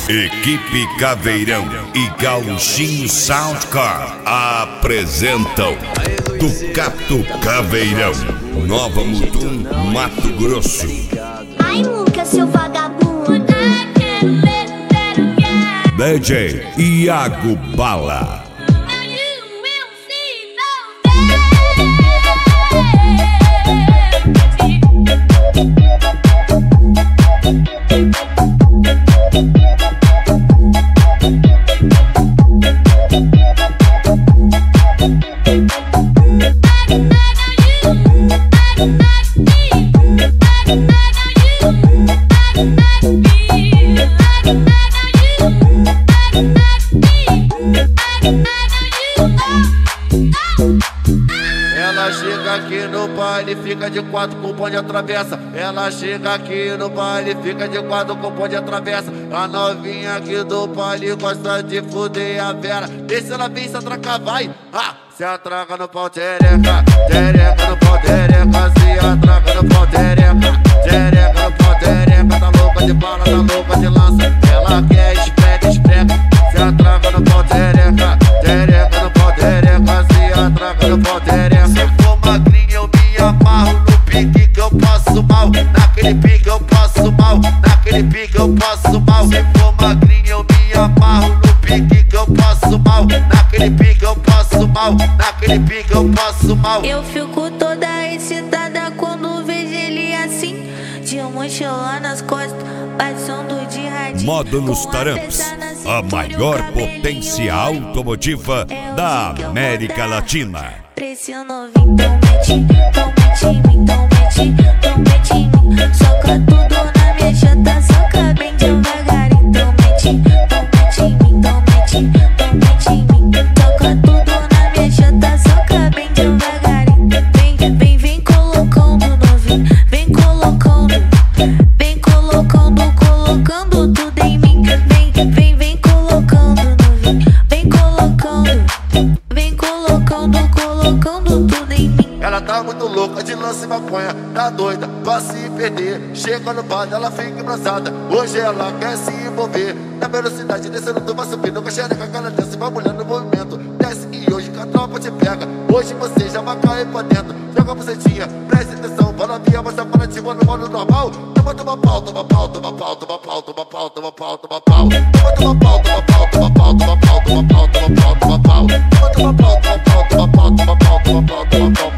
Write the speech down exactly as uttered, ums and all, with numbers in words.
Equipe Caveirão e Gauchinho Soundcar apresentam Tucato Caveirão, Nova Mutum, Mato Grosso. Ai, Muca, seu vagabundo. D J Iago Bala. Ela chega aqui no baile, fica de quatro com o bonde atravessa. Ela chega aqui no baile, fica de quatro com o bonde atravessa. A novinha aqui do baile gosta de fuder a Vera. Deixa ela vir se atracar, vai. Ah, se atraca no pau, tereca, tereca no pau, tereca. Se atraca no pau, tereca, tereca no pau, tereca. Tá louca de bala, tá louca de lança. Ela quer espreca, espreca. Se atraca no pau, tereca, tereca no pau, tereca. Se atraca no pau, tereca. Se for magrinha eu me amarro no pique que eu passo mal. Naquele pique eu passo mal, naquele pique eu passo mal. Se for magrinha eu me amarro no pique que eu passo mal. Naquele pique eu passo mal, naquele pique eu passo mal. Eu fico toda excitada quando vejo ele assim, de mochila nas costas, passando de radinho. Módulos Taramps, a maior potência automotiva da América Latina. Pra esse novinho, então mete, então mete em mim, então mete, então mete em mim. Soca tudo na minha chata, soca bem devagarinho. Então mete, então mete em mim, então mete, então mete em mim. Soca tudo na minha chata, soca bem devagarinho. Vem, vem, vem colocando novinho, vem colocando, vem colocando, colocando tudo em mim. Vem, vem, vem colocando novinho, vem colocando, vem colocando, colocando tudo em mim. Ela tá muito louca de lance e maconha, tá doida pra se perder. Chega no bar, ela fica embrasada. Hoje ela quer se envolver. Na velocidade descendo, tu vai subindo com a xereca, ela desce, vai mulher no movimento. Desce e hoje que a tropa te pega. Hoje você já vai cair pra dentro. Joga a bucetinha, preste atenção. Fala via, mostra para ti, no modo normal. Toma, toma pau, toma pau, toma pau, toma pau, toma pau, toma pau, toma pau. Toma, toma pau, toma pau, toma pau, toma pau, toma pau, toma pau, toma pau. Toma, toma pau, toma pau, toma pau, toma pau, toma pau, toma pau.